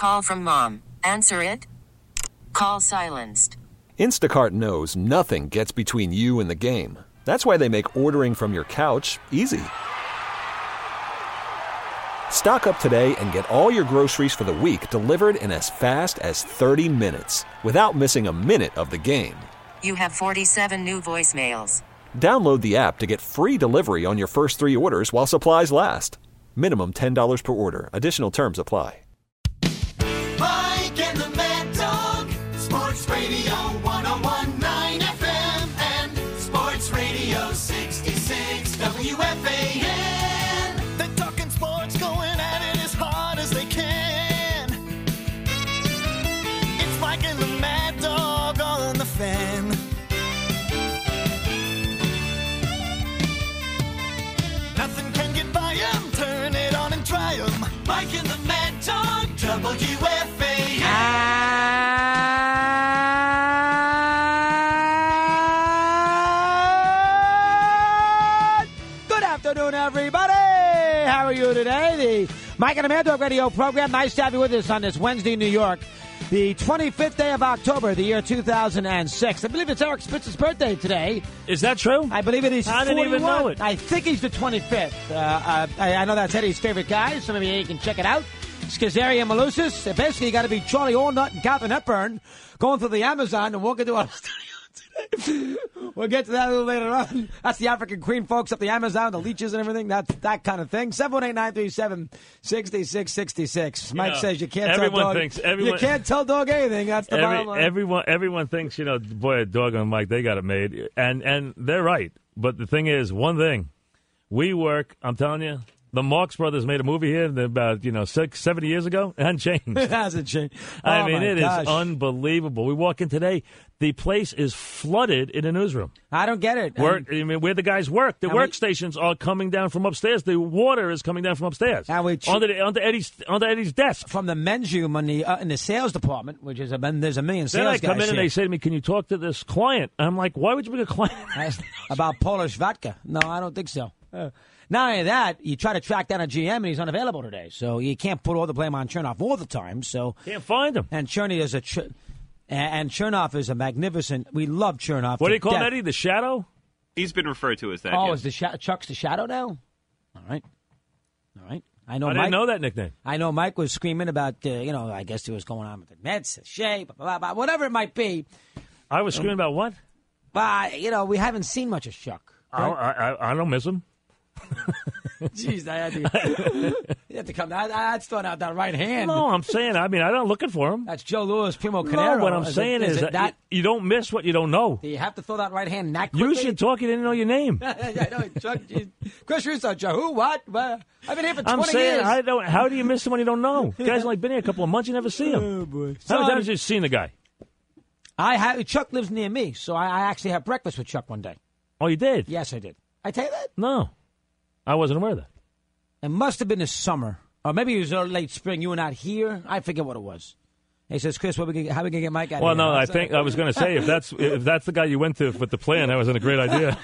Call from mom. Answer it. Call silenced. Instacart knows nothing gets between you and the game. That's why they make ordering from your couch easy. Stock up today and get all your groceries for the week delivered in as fast as 30 minutes without missing a minute of the game. You have 47 new voicemails. Download the app to get free delivery on your first 3 orders while supplies last. Minimum $10 per order. Additional terms apply. Mike and the Mad Dog. Sports Radio 101.9 FM and Sports Radio 66 WFAN. They're talking sports, going at it as hard as they can. It's Mike and the Mad Dog on the Fan. Nothing can get by 'em. Turn it on and try 'em. Mike and the Mad Dog, WFAN. Good afternoon, everybody. How are you today? The Mike and the Mad Dog radio program. Nice to have you with us on this Wednesday in New York, the 25th day of October, the year 2006. I believe it's Eric Spitz's birthday today. Is that true? I believe it is. I didn't even know it. I think he's the 25th. I know that's Eddie's favorite guy, so maybe you can check it out. Schizaria Malusis. Basically, you got to be Charlie Allnut and Katharine Hepburn going through the Amazon and walking through our studio today. We'll get to that a little later on. That's the African Queen folks up the Amazon, the leeches and everything. That's that kind of thing. 718-937-6666. Mike says you can't tell dog. You can't tell dog anything. That's the bottom line. Everyone thinks, boy, dog on Mike, they got it made. And they're right. But the thing is, one thing, we work, I'm telling you, the Marx Brothers made a movie here about, 70 years ago. It hasn't changed. It hasn't changed. I mean, it is unbelievable. We walk in today, the place is flooded in the newsroom. I don't get it. Where the guys work. The workstations are coming down from upstairs. The water is coming down from upstairs. Onto Eddie's desk. From the men's room in the sales department, which is there's a million sales guys. Then I come in and they say to me, "Can you talk to this client?" I'm like, "Why would you bring a client?" About Polish vodka. No, I don't think so. Not only that, you try to track down a GM, and he's unavailable today. So you can't put all the blame on Chernoff all the time. So can't find him. And Chernoff is a magnificent. We love Chernoff. What do you call him, Eddie? The Shadow? He's been referred to as that. Oh, yes. is Chuck's the Shadow now? All right. I didn't know that nickname. I know Mike was screaming about, I guess it was going on with the Mets, the shape, blah, blah, blah, whatever it might be. I was screaming about what? We haven't seen much of Chuck. Right? I don't miss him. Jeez, you have to come. That's throwing out that right hand. No, I'm saying, I'm not looking for him. That's Joe Louis, Primo Canero. No, what I'm saying is that you don't miss what you don't know. You have to throw that right hand that quickly. You should talk. You didn't know your name. I know, Chuck. Chris Russo, Joe. Who? What? I've been here for 20 I'm saying, years. How do you miss someone you don't know? The guy's only been here a couple of months. You never see him. Oh, boy. How many times have you seen the guy? Chuck lives near me, so I actually had breakfast with Chuck one day. Oh, you did? Yes, I did. I tell you that? No. I wasn't aware of that. It must have been this summer. Or maybe it was early, late spring. You were not here. I forget what it was. He says, Chris, how are we going to get Mike out of here? Well, no, I think I was going to say, if that's the guy you went to with the plan, that wasn't a great idea.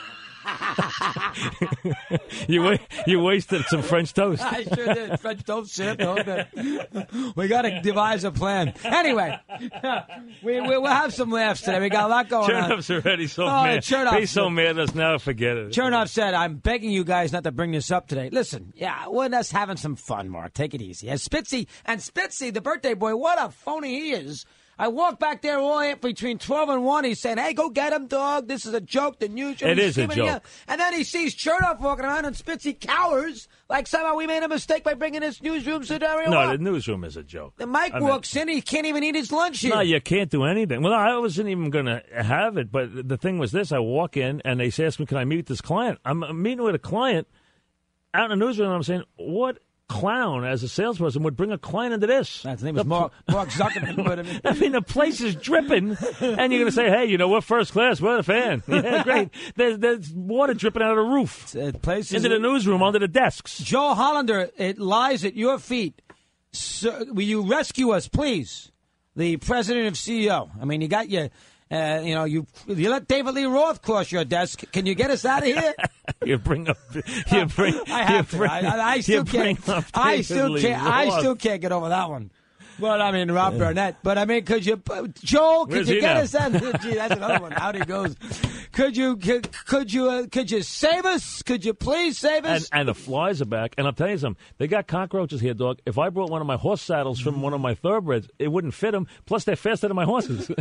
You wasted some French toast. I sure did. French toast, shit. We got to devise a plan. Anyway, we'll have some laughs today. We got a lot going on. Chernoff's already so mad. He's so mad at us now, forget it. Chernoff said, I'm begging you guys not to bring this up today. Listen, we're just having some fun, Mark. Take it easy. As Spitzy, the birthday boy, what a phony he is. I walked back there all between 12 and 1. He's saying, hey, go get him, dog. This is a joke. The news. It is a joke. And then he sees Chernoff walking around and Spitzy cowers like somehow we made a mistake by bringing this newsroom scenario No, up. The newsroom is a joke. Then Mike walks in. He can't even eat his lunch here. No, you can't do anything. Well, I wasn't even going to have it. But the thing was this. I walk in and they ask me, can I meet this client? I'm meeting with a client out in the newsroom. And I'm saying, what clown as a salesperson would bring a client into this? His name is Mark Zuckerman. But I mean, the place is dripping, and you're going to say, hey, we're first class. We're a fan. Yeah, great. There's water dripping out of the roof into the newsroom, under the desks. Joe Hollander, it lies at your feet. Sir, will you rescue us, please? The president of CEO. I mean, you got your... you let David Lee Roth cross your desk. Can you get us out of here? I still can't get over that one. Well, I mean, Rob Burnett. But, I mean, could you, Joel, could Where's you he get now? us that? Gee, that's another one. Out he goes. Could you save us? Could you please save us? And the flies are back. And I'll tell you something. They got cockroaches here, dog. If I brought one of my horse saddles from one of my thoroughbreds, it wouldn't fit them. Plus, they're faster than my horses.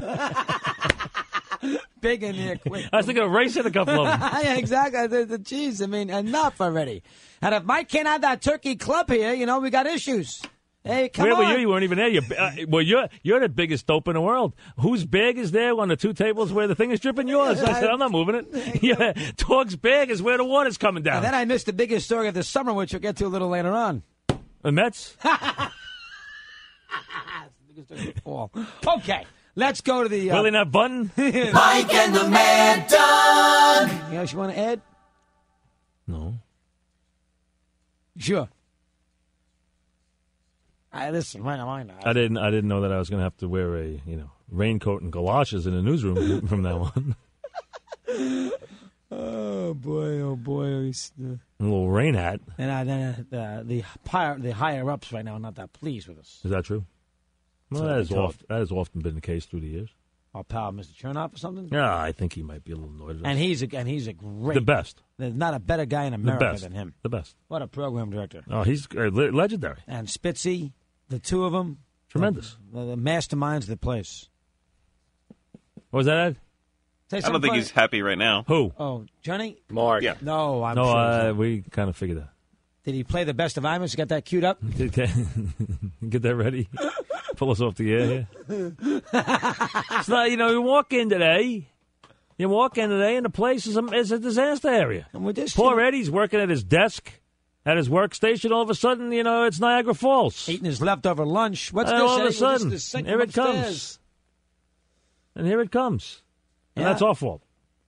Big in here, quick. I was thinking of racing a couple of them. Yeah, exactly. Jeez, I mean, enough already. And if Mike can't have that turkey club here, we got issues. Hey, come Where on. were you? You weren't even there. You're the biggest dope in the world. Whose bag is there on the two tables where the thing is dripping? Yours. I said, I'm not moving it. Yeah, dog's bag is where the water's coming down. And then I missed the biggest story of the summer, which we'll get to a little later on. The Mets? Okay, let's go to the... Really not button? Mike and the Mad Dog. You else you want to add? No. Sure. Listen, why not? I didn't know that I was going to have to wear a raincoat and galoshes in the newsroom from now on. Oh boy! A little rain hat. And the higher ups right now are not that pleased with us. Is that true? Well, that has often been the case through the years. Our pal, Mr. Chernoff, or something. Yeah, I think he might be a little annoyed at us. And he's a great, the best. There's not a better guy in The America best. than him. The best. What a program director! Oh, he's legendary. And Spitzy, the two of them, Tremendous. the masterminds of the place. What was that, Ed? Say I don't something think funny. he's happy right now. Who? Oh, Johnny? Mark. Yeah. No, I'm sure. No, we kind of figured that. Did he play the best of Imus? Got that queued up? Get that ready. Pull us off the air here. It's not, you walk in today, and the place is a disaster area. And we're just Poor Eddie's working at his desk, at his workstation. All of a sudden, it's Niagara Falls. eating his leftover lunch. What's And this? all of a Eddie? We're sudden, just sitting here it upstairs. comes. And here it comes. And Yeah. that's our fault.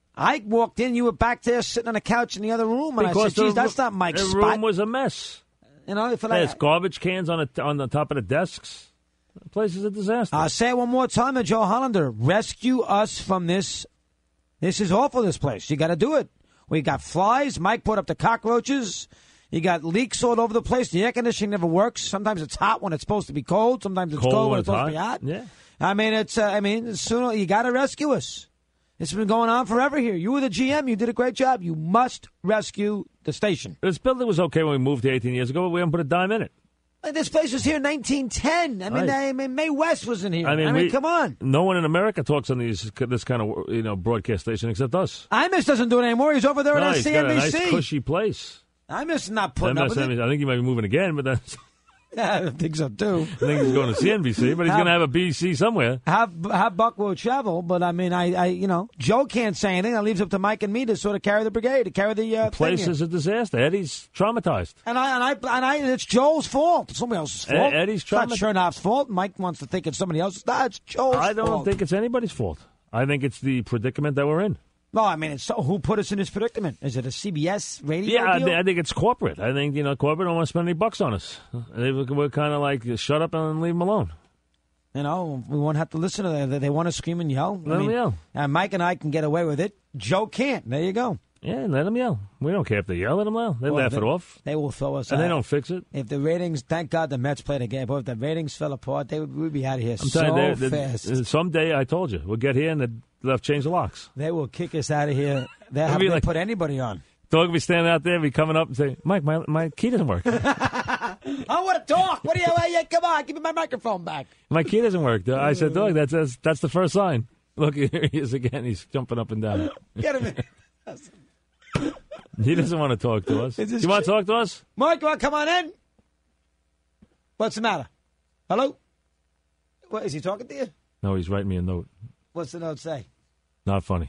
I walked in. You were back there sitting on a couch in the other room, and I said, "Geez, that's not Mike's the spot." room was a mess. For There's garbage cans on the top of the desks. The place is a disaster. I'll say it one more time to Joe Hollander. Rescue us from this. This is awful, this place. You got to do it. We got flies. Mike put up the cockroaches. You got leaks all over the place. The air conditioning never works. Sometimes it's hot when it's supposed to be cold. Sometimes it's cold when it's supposed to be hot. Yeah. I mean, sooner you got to rescue us. It's been going on forever here. You were the GM. You did a great job. You must rescue the station. This building was okay when we moved here 18 years ago, but we haven't put a dime in it. This place was here in 1910. I mean, Mae West was in here. I mean, come on. No one in America talks on this kind of broadcast station except us. Imus doesn't do it anymore. He's over there No, at he's CNBC. got a nice cushy place. Imus is not putting up with it. I think he might be moving again, but that's. I don't think so, too. I think he's going to CNBC, but he's going to have a BC somewhere. Have Buck will travel, but I mean, Joe can't say anything. That leaves up to Mike and me to sort of carry the brigade, to carry the Place thing is a disaster. Eddie's traumatized. and it's Joel's fault. It's somebody else's fault. Eddie's it's not Chernoff's fault. Mike wants to think it's somebody else's. No, it's Joel's fault. I don't think it's anybody's fault. I think it's the predicament that we're in. No, I mean, who put us in this predicament? Is it a CBS radio Yeah, deal? I think it's corporate. I think, corporate don't want to spend any bucks on us. We're kind of like, shut up and leave them alone. We won't have to listen to them. They want to scream and yell. Let them yell. And Mike and I can get away with it. Joe can't. There you go. Yeah, let them yell. We don't care if they yell. Let them yell. They laugh it off. They will throw us out. And they don't fix it. If the ratings, thank God the Mets played a game, but if the ratings fell apart, we'd be out of here I'm telling you, fast. Someday, I told you, we'll get here and they'll change the locks. They will kick us out of here. They It'll be haven't like- put anybody on. Dog will be standing out there, be coming up and say, Mike, my key doesn't work. I want to talk. What do you? Come on, give me my microphone back. My key doesn't work. I said, Dog, that's the first sign. Look, here he is again. He's jumping up and down. Get him in. He doesn't want to talk to us. Is this You want to talk to us? Mike, you want to come on in? What's the matter? Hello? What, is he talking to you? No, he's writing me a note. What's the note say? Not funny.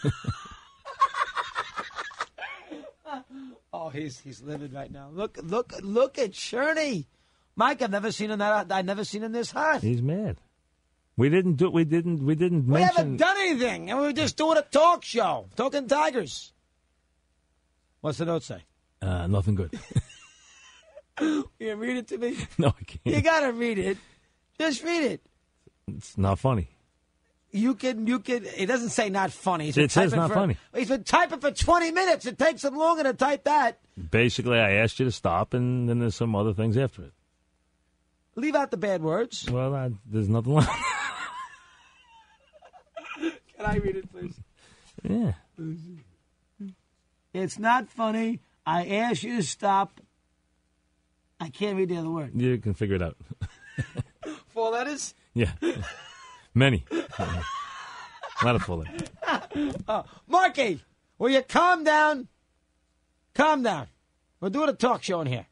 Oh, he's livid right now. Look at Cherney. Mike, I've never seen him this hot. He's mad. We didn't We mention. haven't done anything, and we were just doing a talk show, talking Tigers. What's the note say? Nothing good. You can read it to me. No, I can't. You gotta read it. Just read it. It's not funny. You can. It doesn't say not funny. He's It been says typing not funny. He's been typing for 20 minutes. It takes him longer to type that. Basically, I asked you to stop, and then there's some other things after it. Leave out the bad words. Well, there's nothing left. Can I read it, please? Yeah. It's not funny. I ask you to stop. I can't read the other word. You can figure it out. 4 letters? Yeah. Many. Not a full letter. Marky, will you calm down? Calm down. We're doing a talk show in here.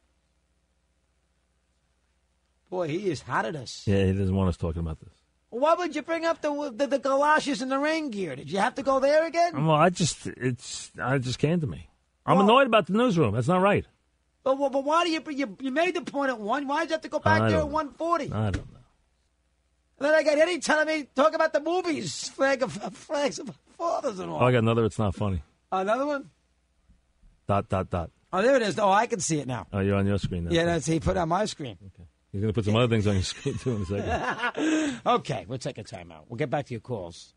Boy, he is hot at us. Yeah, he doesn't want us talking about this. Why would you bring up the galoshes and the rain gear? Did you have to go there again? Well, it just came to me. I'm annoyed about the newsroom. That's not right. But why do you made the point at 1? Why did you have to go back there at 1:40? I don't know. And then I got Eddie telling me, talk about the movies, flags of fathers and all. Oh, I got another. It's not funny. Another one? ... Oh, there it is. Oh, I can see it now. Oh, you're on your screen now. Yeah, that's he put it on my screen. Okay. He's going to put some other things on your screen, too, in a second. Okay, we'll take a timeout. We'll get back to your calls.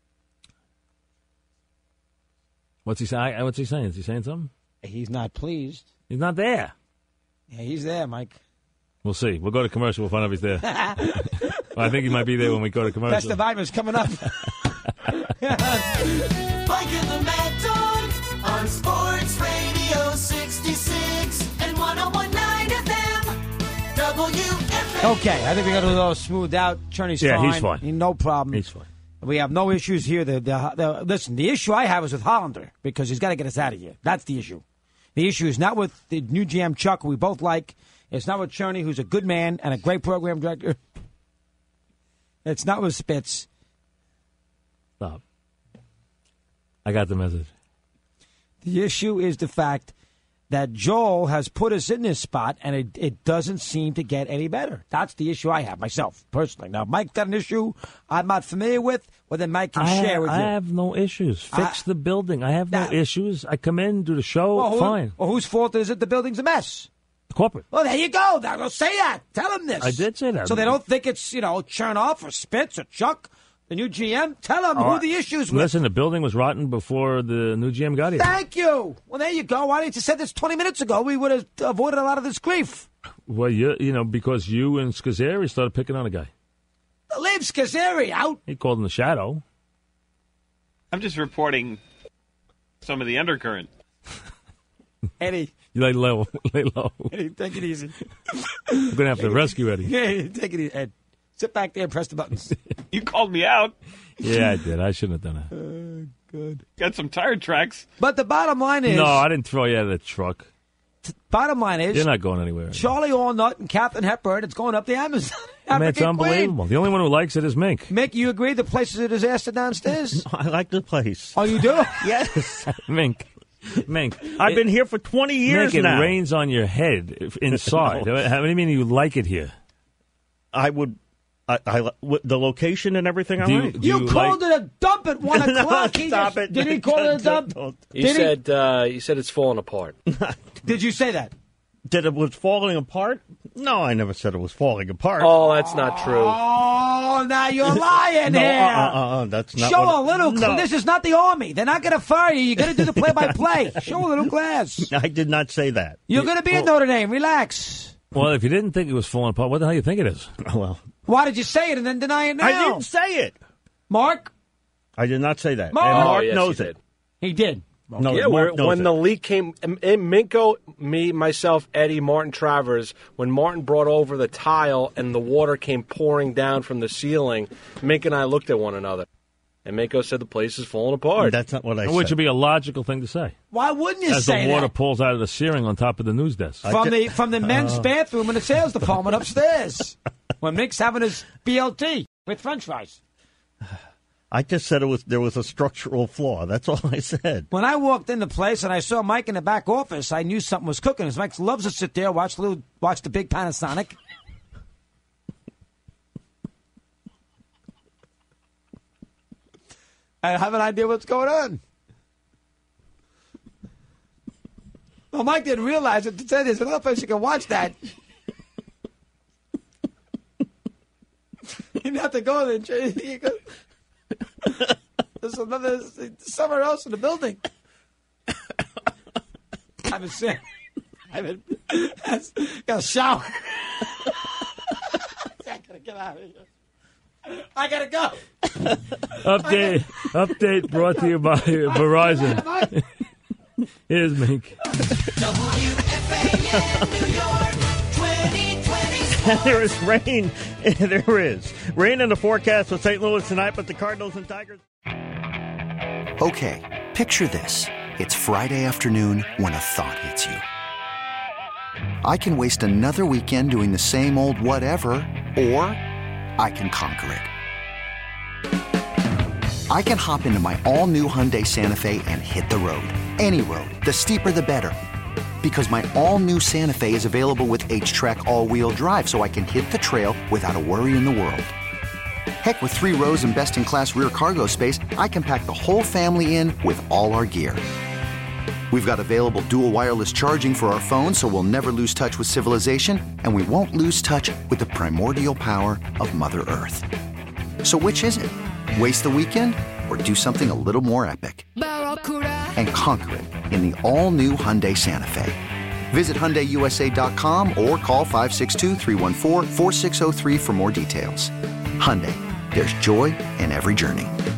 What's he saying? Is he saying something? He's not pleased. He's not there. Yeah, he's there, Mike. We'll see. We'll go to commercial. We'll find out if he's there. Well, I think he might be there when we go to commercial. Best of Ivan's coming up. Mike and the Mad Dog on Sports Radio 66 and 101.9 FM. WFM. Okay, I think we got a little smoothed out. Cherney's Yeah, fine. he's fine. No problem. He's fine. We have no issues here. Listen, the issue I have is with Hollander because he's got to get us out of here. That's the issue. The issue is not with the new GM Chuck, who we both like. It's not with Cherney, who's a good man and a great program director. It's not with Spitz. Stop. I got the message. The issue is the fact that Joel has put us in this spot, and it doesn't seem to get any better. That's the issue I have myself, personally. Now, Mike's got an issue I'm not familiar with, well, then Mike can share with you. I have no issues. Fix the building. I have no issues. I come in, do the show, fine. Well, whose fault is it the building's a mess? Corporate. Well, there you go. Now, go say that. Tell them this. I did say that. So they don't think it's, Chernoff or Spitz or Chuck, the new GM. Tell them who the issues with. Listen, the building was rotten before the new GM got here. Thank you. Well, there you go. Why didn't you say this 20 minutes ago? We would have avoided a lot of this grief. Well, because you and Scazzeri started picking on a guy. Leave Scazzeri out. He called him the Shadow. I'm just reporting some of the undercurrent. Eddie. You lay low. Eddie, take it easy. I'm going to have to rescue Eddie. Yeah, take it easy. Ed, sit back there and press the buttons. You called me out. Yeah, I did. I shouldn't have done that. Good. Got some tire tracks. But the bottom line is... No, I didn't throw you out of the truck. Bottom line is... You're not going anywhere. Charlie Allnut and Captain Hepburn, it's going up the Amazon. I mean, it's unbelievable. Queen. The only one who likes it is Mink. Mick, you agree the place is a disaster downstairs? I like the place. Oh, you do? Yes. Mink. I've been here for 20 years Mink, now. It rains on your head inside. No. How do you mean you like it here? I would... the location and everything I like. You called it a dump at 1 o'clock. Stop it. Did he call it a dump? You said it's falling apart. Did you say that? That it was falling apart? No, I never said it was falling apart. Oh, that's not true. Oh, now you're lying here. That's not Show a little. This is not the Army. They're not going to fire you. You're going to do the play-by-play. Show a little class. I did not say that. You're going to be at Notre Dame. Relax. Well, if you didn't think it was falling apart, what the hell do you think it is? Well, why did you say it and then deny it now? I didn't say it. Mark? I did not say that. Mark, And Mark yes, knows you it. did. He did. No, Yeah, Mark knows when it. the leak came, Minko, me, myself, Eddie, Martin Travers, when Martin brought over the tile and the water came pouring down from the ceiling, Mink and I looked at one another. And Minko said the place is falling apart. That's not what I said. Which would be a logical thing to say. Why wouldn't you As say the water that? pulls out of the ceiling on top of the news desk. From the men's bathroom in the sales department upstairs. When Mick's having his BLT with French fries. I just said there was a structural flaw. That's all I said. When I walked in the place and I saw Mike in the back office, I knew something was cooking. Mike loves to sit there, watch the big Panasonic. I have an idea what's going on. Well, Mike didn't realize it. To say there's another place you can watch that. You didn't have to go there. You go. There's somewhere else in the building. I haven't got a shower. get out of here. I gotta go. Update brought to you by Verizon. Here's Mink. WFAN New York 2020. There is rain. There is rain in the forecast for St. Louis tonight, but the Cardinals and Tigers. Okay, picture this. It's Friday afternoon when a thought hits you. I can waste another weekend doing the same old whatever, or I can conquer it. I can hop into my all-new Hyundai Santa Fe and hit the road. Any road. The steeper, the better. Because my all-new Santa Fe is available with H-Track all-wheel drive, so I can hit the trail without a worry in the world. Heck, with 3 rows and best-in-class rear cargo space, I can pack the whole family in with all our gear. We've got available dual wireless charging for our phones, so we'll never lose touch with civilization, and we won't lose touch with the primordial power of Mother Earth. So which is it? Waste the weekend or do something a little more epic? And conquer it in the all-new Hyundai Santa Fe. Visit HyundaiUSA.com or call 562-314-4603 for more details. Hyundai, there's joy in every journey.